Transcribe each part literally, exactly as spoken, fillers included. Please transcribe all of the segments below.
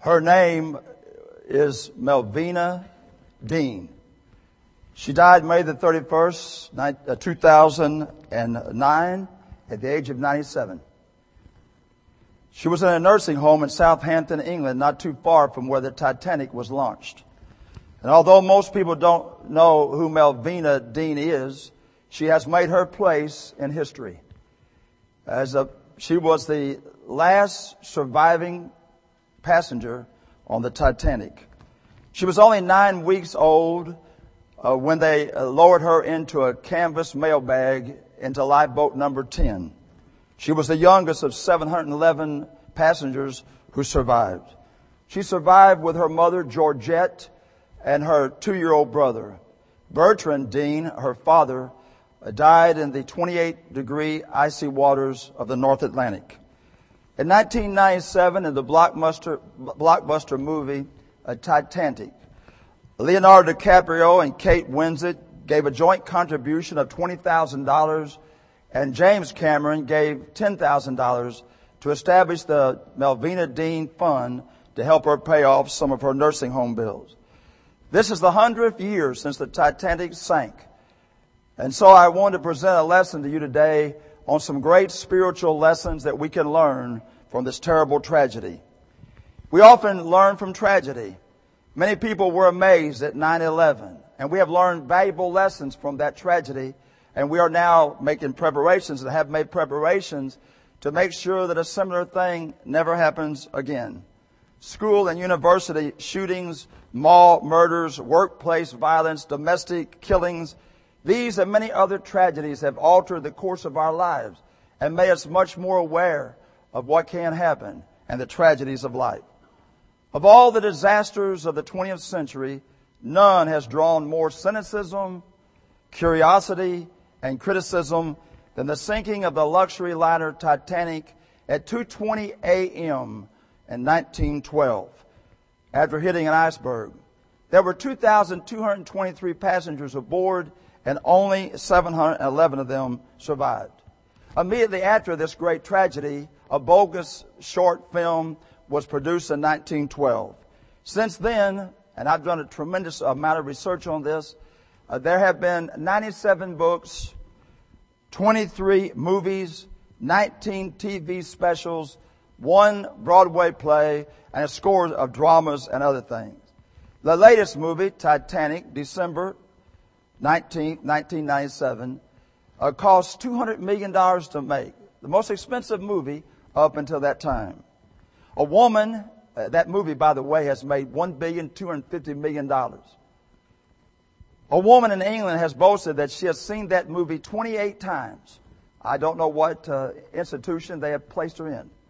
Her name is Melvina Dean. She died May the thirty-first, two thousand nine at the age of ninety-seven. She was in a nursing home in Southampton, England, not too far from where the Titanic was launched. And although most people don't know who Melvina Dean is, she has made her place in history. As a, she was the last surviving passenger on the Titanic. She was only nine weeks old uh, when they uh, lowered her into a canvas mailbag into lifeboat number ten. She was the youngest of seven hundred eleven passengers who survived. She survived with her mother, Georgette, and her two-year-old brother. Bertrand Dean, her father, died in the twenty-eight degree icy waters of the North Atlantic. In nineteen ninety-seven, in the blockbuster, blockbuster movie uh, Titanic, Leonardo DiCaprio and Kate Winslet gave a joint contribution of twenty thousand dollars, and James Cameron gave ten thousand dollars to establish the Melvina Dean Fund to help her pay off some of her nursing home bills. This is the hundredth year since the Titanic sank. And so I want to present a lesson to you today on some great spiritual lessons that we can learn from this terrible tragedy. We often learn from tragedy. Many people were amazed at nine eleven, and we have learned valuable lessons from that tragedy, and we are now making preparations and have made preparations to make sure that a similar thing never happens again. School and university shootings, mall murders, workplace violence, domestic killings, these and many other tragedies have altered the course of our lives and made us much more aware of what can happen and the tragedies of life. Of all the disasters of the twentieth century, none has drawn more cynicism, curiosity, and criticism than the sinking of the luxury liner Titanic at two twenty a.m. in nineteen twelve after hitting an iceberg. There were two thousand two hundred twenty-three passengers aboard, and only seven hundred eleven of them survived. Immediately after this great tragedy, a bogus short film was produced in nineteen twelve. Since then, and I've done a tremendous amount of research on this, uh, there have been ninety-seven books, twenty-three movies, nineteen T V specials, one Broadway play, and a score of dramas and other things. The latest movie, Titanic, December nineteenth, nineteen ninety-seven, uh, cost two hundred million dollars to make. The most expensive movie up until that time. A woman, uh, that movie, by the way, has made one billion two hundred fifty million dollars. A woman in England has boasted that she has seen that movie twenty-eight times. I don't know what uh, institution they have placed her in.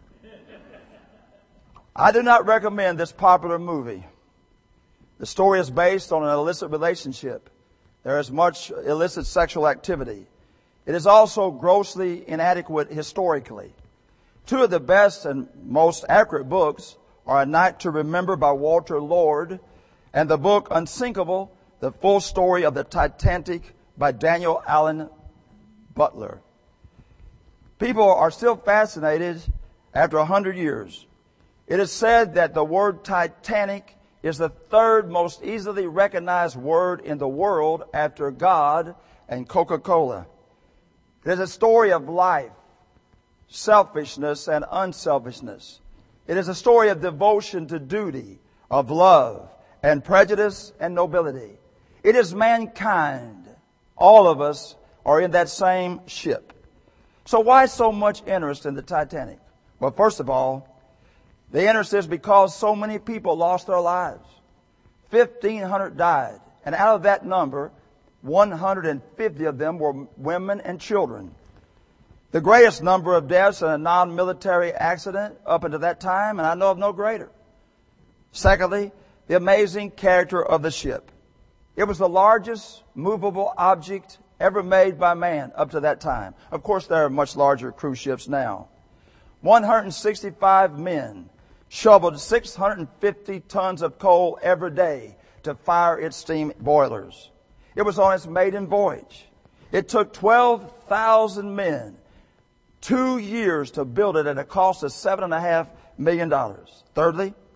I do not recommend this popular movie. The story is based on an illicit relationship. There is much illicit sexual activity. It is also grossly inadequate historically. Two of the best and most accurate books are A Night to Remember by Walter Lord and the book Unsinkable, The Full Story of the Titanic by Daniel Allen Butler. People are still fascinated after a hundred years. It is said that the word Titanic is the third most easily recognized word in the world after God and Coca-Cola. It is a story of life, selfishness, and unselfishness. It is a story of devotion to duty, of love, and prejudice and nobility. It is mankind. All of us are in that same ship. So why so much interest in the Titanic? Well, first of all, the interest is because so many people lost their lives. fifteen hundred died. And out of that number, one hundred fifty of them were women and children. The greatest number of deaths in a non-military accident up until that time, and I know of no greater. Secondly, the amazing character of the ship. It was the largest movable object ever made by man up to that time. Of course, there are much larger cruise ships now. one hundred sixty-five men shoveled six hundred fifty tons of coal every day to fire its steam boilers. It was on its maiden voyage. It took twelve thousand men two years to build it at a cost of seven and a half million dollars. Thirdly,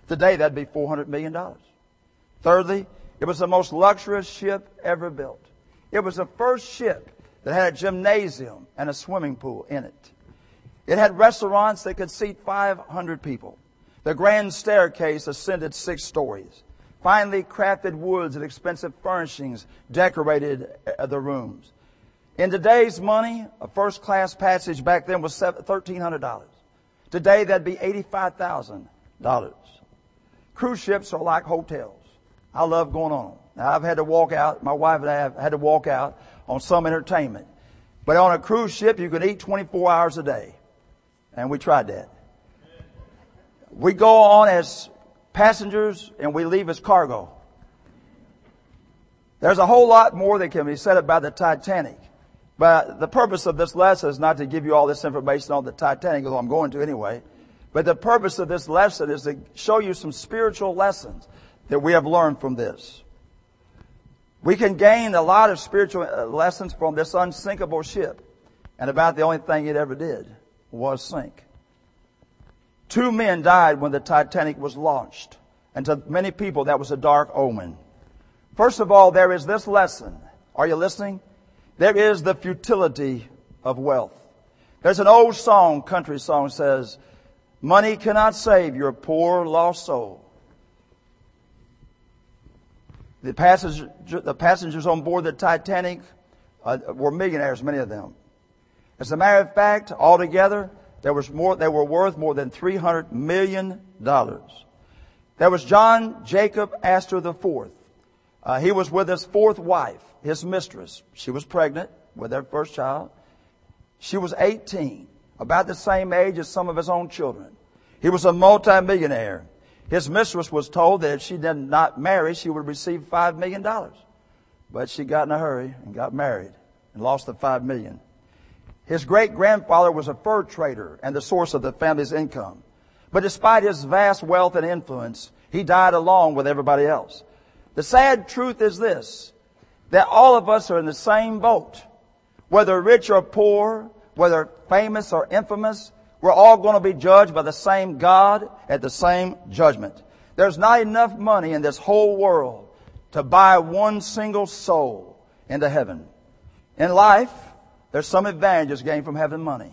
Today, that'd be four hundred million dollars. Thirdly, it was the most luxurious ship ever built. It was the first ship that had a gymnasium and a swimming pool in it. It had restaurants that could seat five hundred people. The grand staircase ascended six stories. Finely crafted woods and expensive furnishings decorated the rooms. In today's money, a first-class passage back then was thirteen hundred dollars. Today, that'd be eighty-five thousand dollars. Cruise ships are like hotels. I love going on them. Now, I've had to walk out, my wife and I have had to walk out on some entertainment. But on a cruise ship, you can eat twenty-four hours a day. And we tried that. We go on as passengers and we leave as cargo. There's a whole lot more that can be said about the Titanic. But the purpose of this lesson is not to give you all this information on the Titanic, although I'm going to anyway. But the purpose of this lesson is to show you some spiritual lessons that we have learned from this. We can gain a lot of spiritual lessons from this unsinkable ship. And about the only thing it ever did was sink. Two men died when the Titanic was launched. And to many people, that was a dark omen. First of all, there is this lesson. Are you listening? There is the futility of wealth. There's an old song, country song, says, money cannot save your poor lost soul. The passengers, the passengers on board the Titanic uh, were millionaires, many of them. As a matter of fact, altogether, there was more, they were worth more than three hundred million dollars. There was John Jacob Astor the fourth. Uh, he was with his fourth wife, his mistress. She was pregnant with their first child. She was eighteen, about the same age as some of his own children. He was a multimillionaire. His mistress was told that if she did not marry, she would receive five million dollars. But she got in a hurry and got married and lost the five million dollars. His great-grandfather was a fur trader and the source of the family's income. But despite his vast wealth and influence, he died along with everybody else. The sad truth is this, that all of us are in the same boat. Whether rich or poor, whether famous or infamous, we're all going to be judged by the same God at the same judgment. There's not enough money in this whole world to buy one single soul into heaven. In life, there's some advantages gained from having money.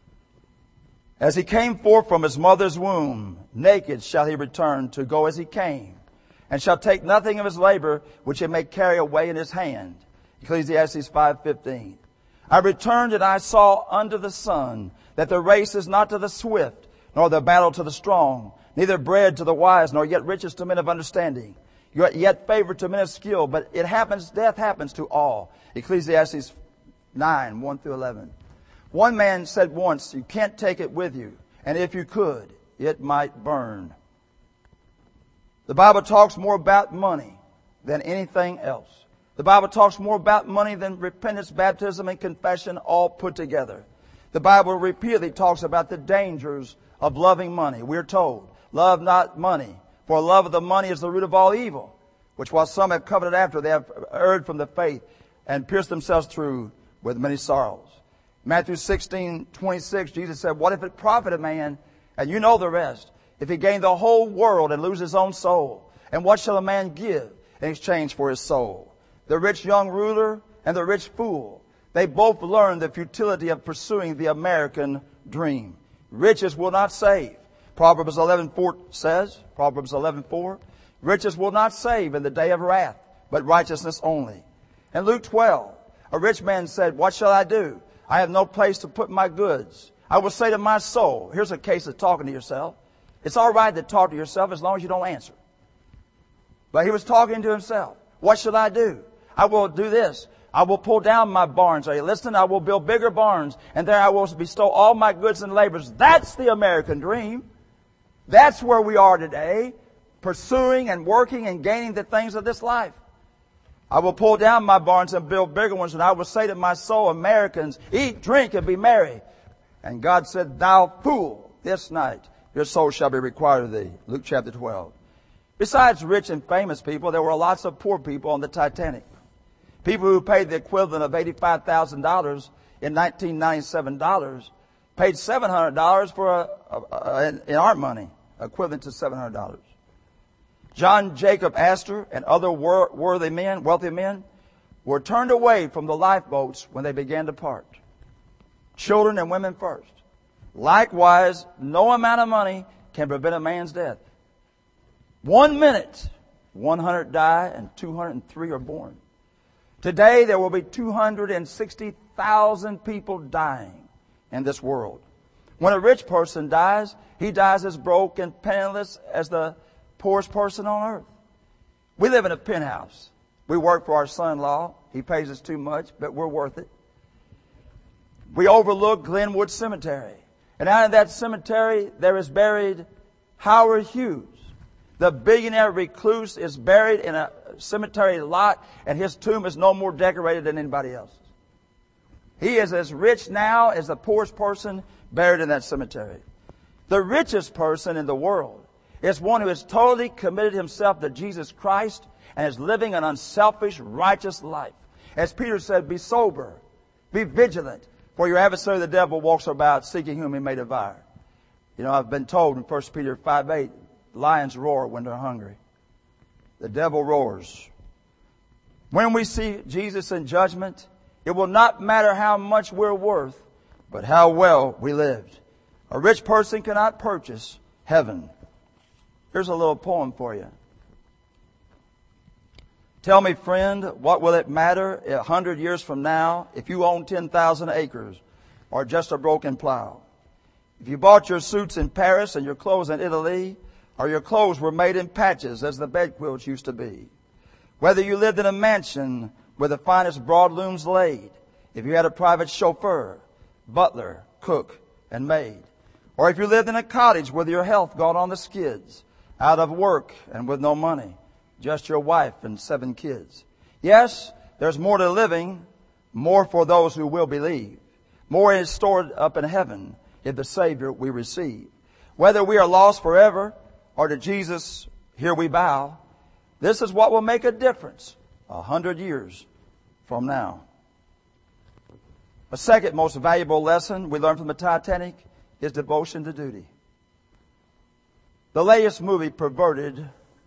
As he came forth from his mother's womb, naked shall he return to go as he came, and shall take nothing of his labor which he may carry away in his hand. Ecclesiastes five fifteen. I returned and I saw under the sun that the race is not to the swift, nor the battle to the strong, neither bread to the wise, nor yet riches to men of understanding, yet favor to men of skill. But it happens, death happens to all. Ecclesiastes nine, one through eleven. One man said once, you can't take it with you, and if you could, it might burn. The Bible talks more about money than anything else. The Bible talks more about money than repentance, baptism, and confession all put together. The Bible repeatedly talks about the dangers of loving money. We're told, love not money, for love of the money is the root of all evil, which while some have coveted after, they have erred from the faith and pierced themselves through with many sorrows. Matthew sixteen twenty-six, Jesus said, what if it profit a man, and you know the rest, if he gain the whole world and lose his own soul? And what shall a man give in exchange for his soul? The rich young ruler and the rich fool, they both learned the futility of pursuing the American dream. Riches will not save. Proverbs eleven four says, Proverbs eleven four, riches will not save in the day of wrath, but righteousness only. And Luke twelve, a rich man said, what shall I do? I have no place to put my goods. I will say to my soul, here's a case of talking to yourself. It's all right to talk to yourself as long as you don't answer. But he was talking to himself. What shall I do? I will do this. I will pull down my barns. Are you listening? I will build bigger barns, and there I will bestow all my goods and labors. That's the American dream. That's where we are today, pursuing and working and gaining the things of this life. I will pull down my barns and build bigger ones, and I will say to my soul, Americans, eat, drink, and be merry. And God said, thou fool, this night your soul shall be required of thee. Luke chapter twelve. Besides rich and famous people, there were lots of poor people on the Titanic. People who paid the equivalent of eighty-five thousand dollars in nineteen ninety-seven dollars paid seven hundred dollars for a, a, a, in our money, equivalent to seven hundred dollars. John Jacob Astor and other wor- worthy men, wealthy men, were turned away from the lifeboats when they began to part. Children and women first. Likewise, no amount of money can prevent a man's death. One minute, one hundred die and two hundred three are born. Today, there will be two hundred sixty thousand people dying in this world. When a rich person dies, he dies as broke and penniless as the poorest person on earth. We live in a penthouse. We work for our son-in-law. He pays us too much, but we're worth it. We overlook Glenwood Cemetery. And out in that cemetery, there is buried Howard Hughes. The billionaire recluse is buried in a cemetery lot, and his tomb is no more decorated than anybody else's. He is as rich now as the poorest person buried in that cemetery. The richest person in the world is one who has totally committed himself to Jesus Christ and is living an unselfish, righteous life. As Peter said, be sober, be vigilant, for your adversary the devil walks about seeking whom he may devour. You know, I've been told in First Peter five eight, lions roar when they're hungry. The devil roars. When we see Jesus in judgment, it will not matter how much we're worth, but how well we lived. A rich person cannot purchase heaven. Here's a little poem for you. Tell me, friend, what will it matter a hundred years from now if you own ten thousand acres or just a broken plow? If you bought your suits in Paris and your clothes in Italy, or your clothes were made in patches as the bedquilts used to be. Whether you lived in a mansion where the finest broadlooms laid, if you had a private chauffeur, butler, cook, and maid. Or if you lived in a cottage with your health gone on the skids, out of work and with no money, just your wife and seven kids. Yes, there's more to living, more for those who will believe. More is stored up in heaven if the Savior we receive. Whether we are lost forever or to Jesus here we bow, this is what will make a difference a hundred years from now. A second most valuable lesson we learn from the Titanic is devotion to duty. The latest movie perverted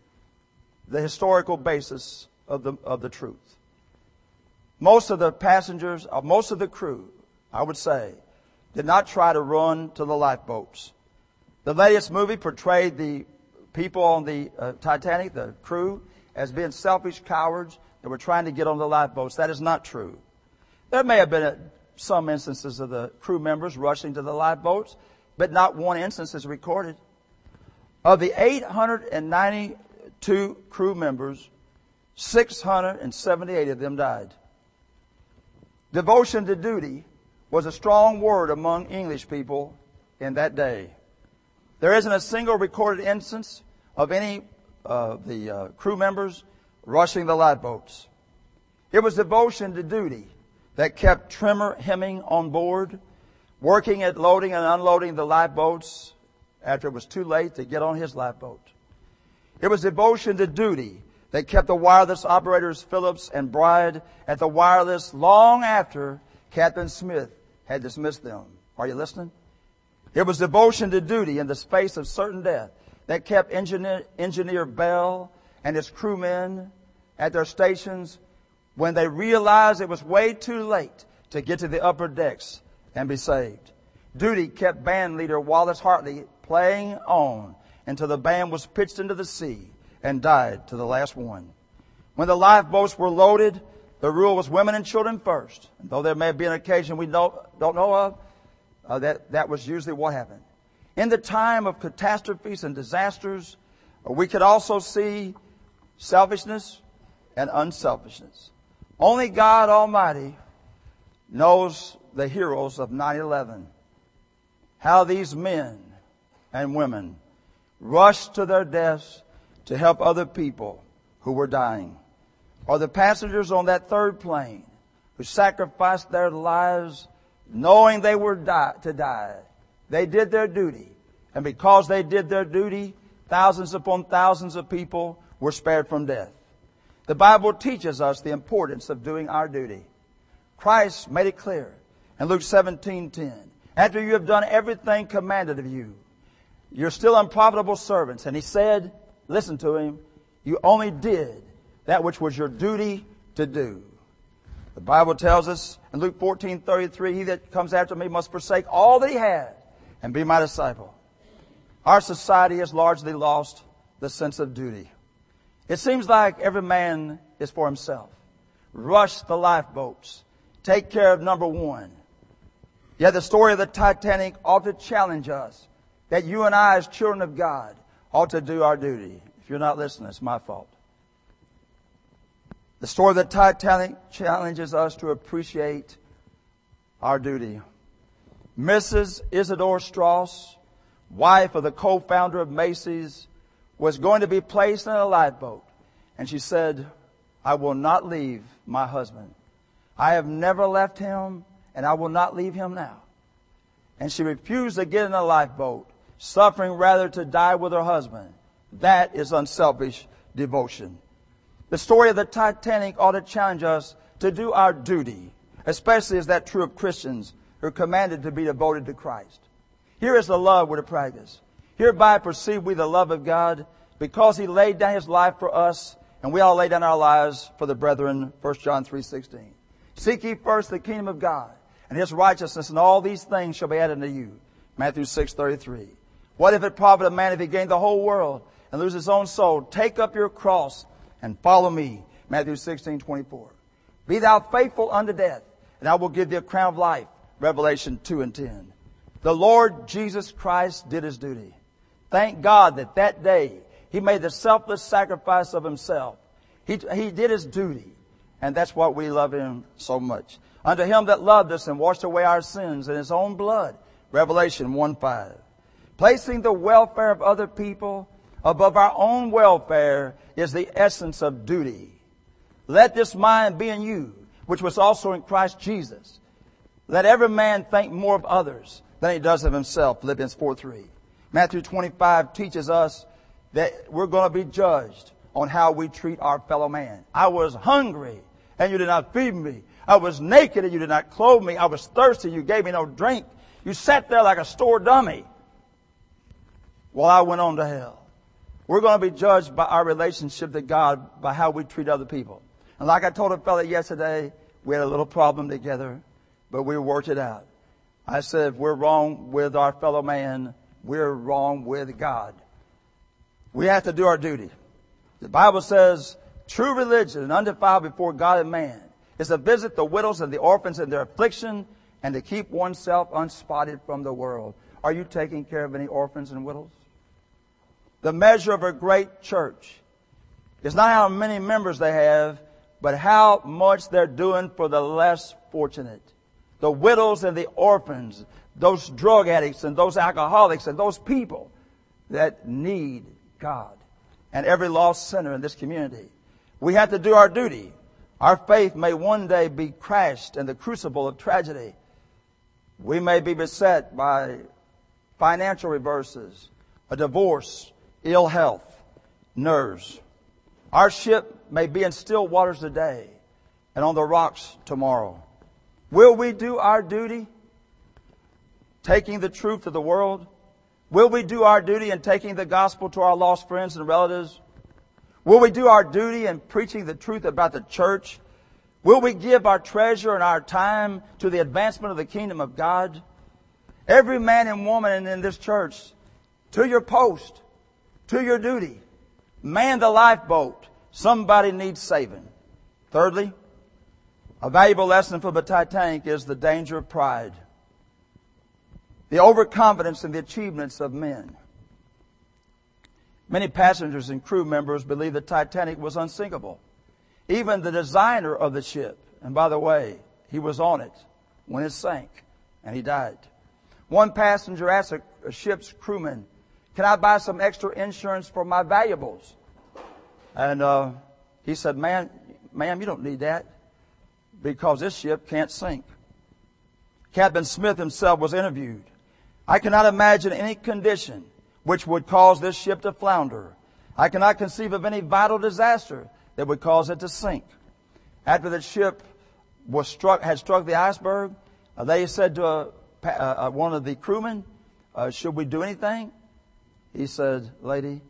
the historical basis of the, of the truth. Most of the passengers, or most of the crew, I would say, did not try to run to the lifeboats. The latest movie portrayed the people on the uh, Titanic, the crew, as being selfish cowards that were trying to get on the lifeboats. That is not true. There may have been a, some instances of the crew members rushing to the lifeboats, but not one instance is recorded. Of the eight hundred ninety-two crew members, six hundred seventy-eight of them died. Devotion to duty was a strong word among English people in that day. There isn't a single recorded instance of any of uh, the uh, crew members rushing the lifeboats. It was devotion to duty that kept Trimmer Hemming on board, working at loading and unloading the lifeboats after it was too late to get on his lifeboat. It was devotion to duty that kept the wireless operators Phillips and Bride at the wireless long after Captain Smith had dismissed them. Are you listening? It was devotion to duty in the face of certain death that kept engineer, engineer Bell and his crewmen at their stations when they realized it was way too late to get to the upper decks and be saved. Duty kept band leader Wallace Hartley playing on until the band was pitched into the sea and died to the last one. When the lifeboats were loaded, the rule was women and children first. And though there may be an occasion we don't, don't know of, uh, that, that was usually what happened. In the time of catastrophes and disasters, uh, we could also see selfishness and unselfishness. Only God Almighty knows the heroes of nine eleven. How these men and women rushed to their deaths to help other people who were dying. Or the passengers on that third plane who sacrificed their lives knowing they were die, to die. They did their duty. And because they did their duty, thousands upon thousands of people were spared from death. The Bible teaches us the importance of doing our duty. Christ made it clear in Luke seventeen ten. After you have done everything commanded of you, you're still unprofitable servants. And he said, listen to him, You only did that which was your duty to do. The Bible tells us in Luke fourteen thirty-three, he that comes after me must forsake all that he had and be my disciple. Our society has largely lost the sense of duty. It seems like every man is for himself. Rush the lifeboats. Take care of number one. Yet the story of the Titanic ought to challenge us that you and I as children of God ought to do our duty. If you're not listening, it's my fault. The story of the Titanic challenges us to appreciate our duty. Missus Isidore Strauss, wife of the co-founder of Macy's, was going to be placed in a lifeboat. And she said, I will not leave my husband. I have never left him, and I will not leave him now. And she refused to get in a lifeboat, suffering rather to die with her husband. That is unselfish devotion. The story of the Titanic ought to challenge us to do our duty, especially as that true of Christians who are commanded to be devoted to Christ. Here is the love we're to practice. Hereby perceive we the love of God, because He laid down His life for us, and we all lay down our lives for the brethren. First John three sixteen. Seek ye first the kingdom of God and His righteousness, and all these things shall be added unto you. Matthew six thirty-three. What if it profit a man if he gain the whole world and lose his own soul? Take up your cross and follow me. Matthew sixteen twenty-four. Be thou faithful unto death, and I will give thee a crown of life. Revelation two and ten. The Lord Jesus Christ did His duty. Thank God that that day He made the selfless sacrifice of Himself. He, he did His duty. And that's why we love Him so much. Unto Him that loved us and washed away our sins in His own blood. Revelation one five. Placing the welfare of other people above our own welfare is the essence of duty. Let this mind be in you, which was also in Christ Jesus. Let every man think more of others than he does of himself. Philippians four three. Matthew twenty-five teaches us that we're going to be judged on how we treat our fellow man. I was hungry and you did not feed me. I was naked and you did not clothe me. I was thirsty and you gave me no drink. You sat there like a store dummy while I went on to hell. We're going to be judged by our relationship to God, by how we treat other people. And like I told a fellow yesterday, we had a little problem together, but we worked it out. I said, if we're wrong with our fellow man, we're wrong with God. We have to do our duty. The Bible says, true religion and undefiled before God and man is to visit the widows and the orphans in their affliction and to keep oneself unspotted from the world. Are you taking care of any orphans and widows? The measure of a great church is not how many members they have, but how much they're doing for the less fortunate. The widows and the orphans, those drug addicts and those alcoholics and those people that need God, and every lost sinner in this community. We have to do our duty. Our faith may one day be crashed in the crucible of tragedy. We may be beset by financial reverses, a divorce, ill health, nerves. Our ship may be in still waters today and on the rocks tomorrow. Will we do our duty, taking the truth to the world? Will we do our duty in taking the gospel to our lost friends and relatives? Will we do our duty in preaching the truth about the church? Will we give our treasure and our time to the advancement of the kingdom of God? Every man and woman in this church, to your post, to your duty, man the lifeboat. Somebody needs saving. Thirdly, a valuable lesson for the Titanic is the danger of pride. The overconfidence in the achievements of men. Many passengers and crew members believe the Titanic was unsinkable. Even the designer of the ship, and by the way, he was on it when it sank, and he died. One passenger asked a, a ship's crewman, can I buy some extra insurance for my valuables? And uh, he said, man, ma'am, you don't need that, because this ship can't sink. Captain Smith himself was interviewed. I cannot imagine any condition which would cause this ship to flounder. I cannot conceive of any vital disaster that would cause it to sink. After the ship was struck, had struck the iceberg, uh, they said to uh, uh, one of the crewmen, uh, should we do anything? He said, lady,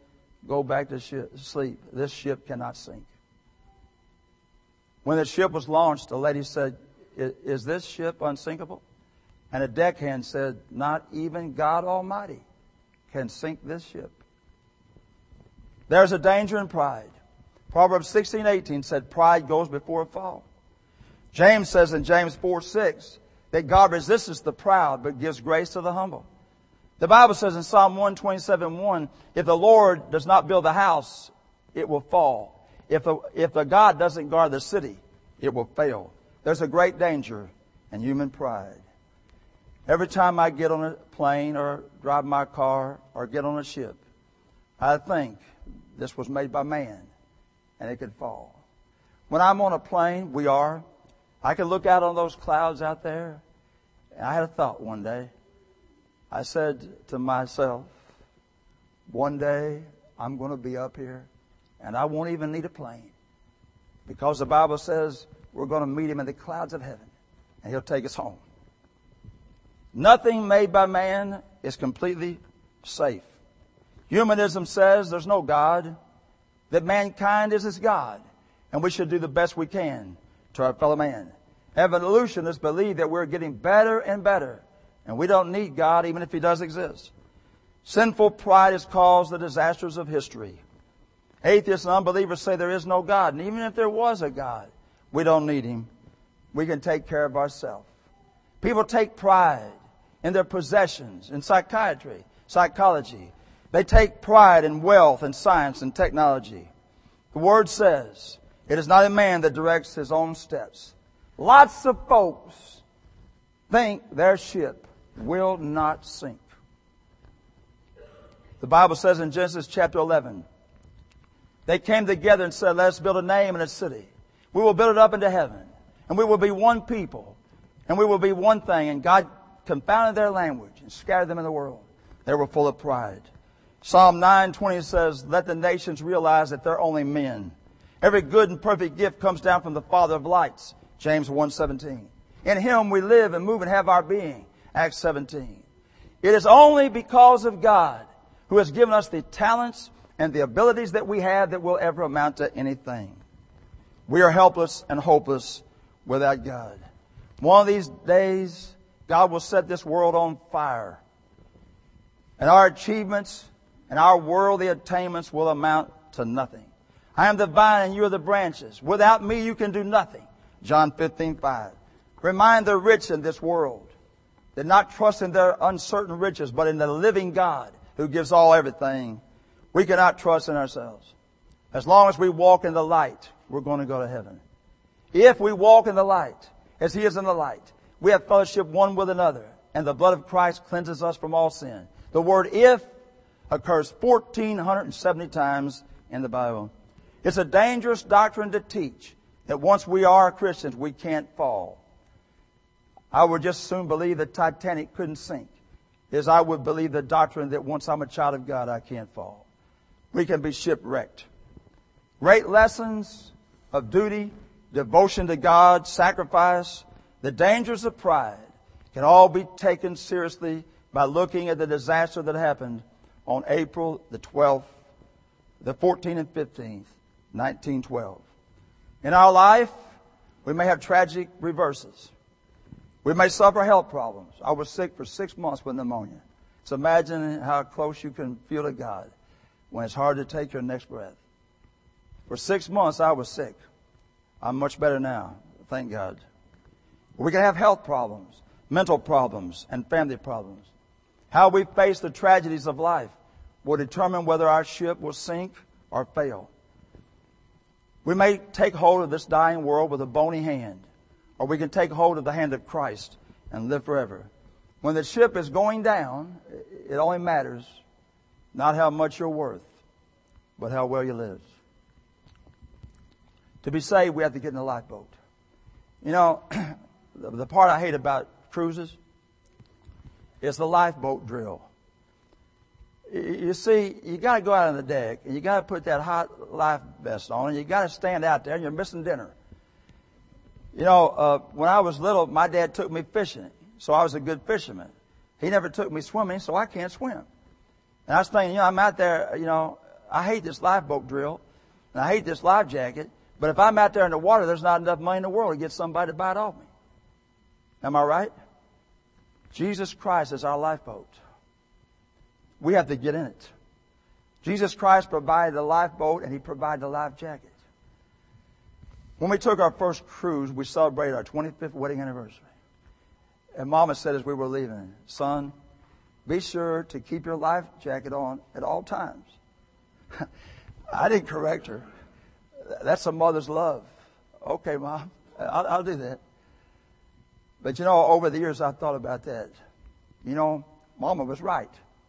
go back to ship, sleep. This ship cannot sink. When the ship was launched, the lady said, is this ship unsinkable? And a deckhand said, not even God Almighty can sink this ship. There's a danger in pride. Proverbs sixteen eighteen said, pride goes before a fall. James says in James four six that God resists the proud but gives grace to the humble. The Bible says in Psalm one twenty-seven one, if the Lord does not build the house, it will fall. If the, if the God doesn't guard the city, it will fail. There's a great danger in human pride. Every time I get on a plane or drive my car or get on a ship, I think this was made by man and it could fall. When I'm on a plane, we are, I can look out on those clouds out there. And I had a thought one day. I said to myself, one day I'm going to be up here and I won't even need a plane. Because the Bible says we're going to meet him in the clouds of heaven and he'll take us home. Nothing made by man is completely safe. Humanism says there's no God, that mankind is his God, and we should do the best we can to our fellow man. Evolutionists believe that we're getting better and better, and we don't need God even if he does exist. Sinful pride has caused the disasters of history. Atheists and unbelievers say there is no God, and even if there was a God, we don't need him. We can take care of ourselves. People take pride in their possessions, in psychiatry, psychology. They take pride in wealth and science and technology. The Word says, it is not a man that directs his own steps. Lots of folks think their ship will not sink. The Bible says in Genesis chapter eleven, they came together and said, let us build a name in a city. We will build it up into heaven. And we will be one people. And we will be one thing. And God confounded their language and scattered them in the world. They were full of pride. Psalm nine twenty says, let the nations realize that they're only men. Every good and perfect gift comes down from the Father of lights. James one seventeen. In him we live and move and have our being. Acts seventeen. It is only because of God who has given us the talents and the abilities that we have that will ever amount to anything. We are helpless and hopeless without God. One of these days, God will set this world on fire. And our achievements and our worldly attainments will amount to nothing. I am the vine and you are the branches. Without me you can do nothing. John fifteen five. Remind the rich in this world that not trust in their uncertain riches, but in the living God who gives all everything. We cannot trust in ourselves. As long as we walk in the light, we're going to go to heaven. If we walk in the light, as he is in the light, we have fellowship one with another, and the blood of Christ cleanses us from all sin. The word if occurs fourteen seventy times in the Bible. It's a dangerous doctrine to teach that once we are Christians, we can't fall. I would just soon believe the Titanic couldn't sink, as I would believe the doctrine that once I'm a child of God, I can't fall. We can be shipwrecked. Great lessons of duty, devotion to God, sacrifice, the dangers of pride can all be taken seriously by looking at the disaster that happened on April the twelfth, the fourteenth and fifteenth, nineteen twelve. In our life, we may have tragic reverses. We may suffer health problems. I was sick for six months with pneumonia. So imagine how close you can feel to God when it's hard to take your next breath. For six months, I was sick. I'm much better now, thank God. We can have health problems, mental problems, and family problems. How we face the tragedies of life will determine whether our ship will sink or fail. We may take hold of this dying world with a bony hand, or we can take hold of the hand of Christ and live forever. When the ship is going down, it only matters not how much you're worth, but how well you live. To be saved, we have to get in a lifeboat. You know, the part I hate about cruises is the lifeboat drill. You see, you got to go out on the deck, and you got to put that hot life vest on, and you got to stand out there, and you're missing dinner. You know, uh, when I was little, my dad took me fishing, so I was a good fisherman. He never took me swimming, so I can't swim. And I was thinking, you know, I'm out there, you know, I hate this lifeboat drill, and I hate this life jacket, but if I'm out there in the water, there's not enough money in the world to get somebody to buy it off me. Am I right? Jesus Christ is our lifeboat. We have to get in it. Jesus Christ provided the lifeboat, and He provided the life jacket. When we took our first cruise, we celebrated our twenty-fifth wedding anniversary. And Mama said as we were leaving, son, be sure to keep your life jacket on at all times. I didn't correct her. That's a mother's love. Okay, Mom, I'll, I'll do that. But you know, over the years I thought about that. You know, Mama was right.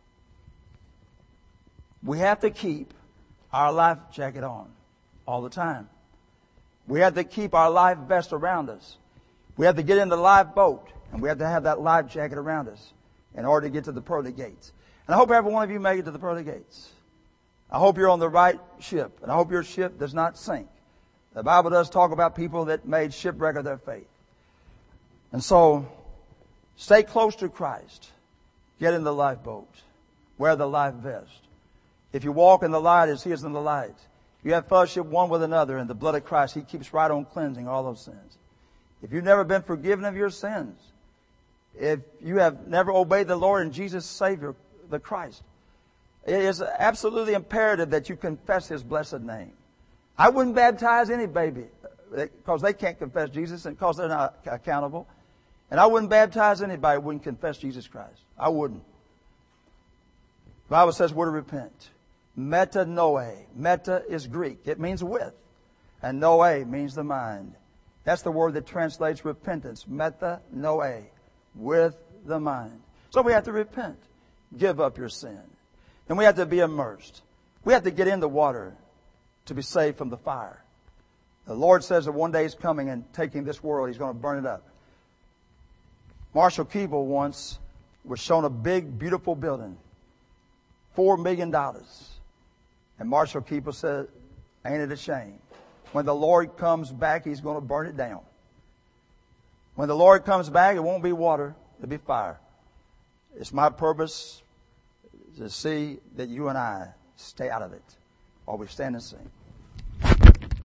We have to keep our life jacket on all the time. We have to keep our life vest around us. We have to get in the lifeboat, and we have to have that life jacket around us in order to get to the pearly gates. And I hope every one of you make it to the pearly gates. I hope you're on the right ship, and I hope your ship does not sink. The Bible does talk about people that made shipwreck of their faith. And so, stay close to Christ. Get in the lifeboat. Wear the life vest. If you walk in the light as He is in the light, you have fellowship one with another in the blood of Christ. He keeps right on cleansing all those sins. If you've never been forgiven of your sins, if you have never obeyed the Lord and Jesus Savior, the Christ, it is absolutely imperative that you confess His blessed name. I wouldn't baptize any baby because they can't confess Jesus and because they're not accountable. And I wouldn't baptize anybody who wouldn't confess Jesus Christ. I wouldn't. The Bible says we're to repent. Metanoe. Meta is Greek. It means with. And noe means the mind. That's the word that translates repentance. Metanoe. With the mind. So we have to repent. Give up your sin. And we have to be immersed. We have to get in the water to be saved from the fire. The Lord says that one day He's coming and taking this world. He's going to burn it up. Marshall Keeble once was shown a big, beautiful building. Four million dollars. And Marshall Keeble said, ain't it a shame? When the Lord comes back, He's going to burn it down. When the Lord comes back, it won't be water. It'll be fire. It's my purpose to see that you and I stay out of it while we stand and sing.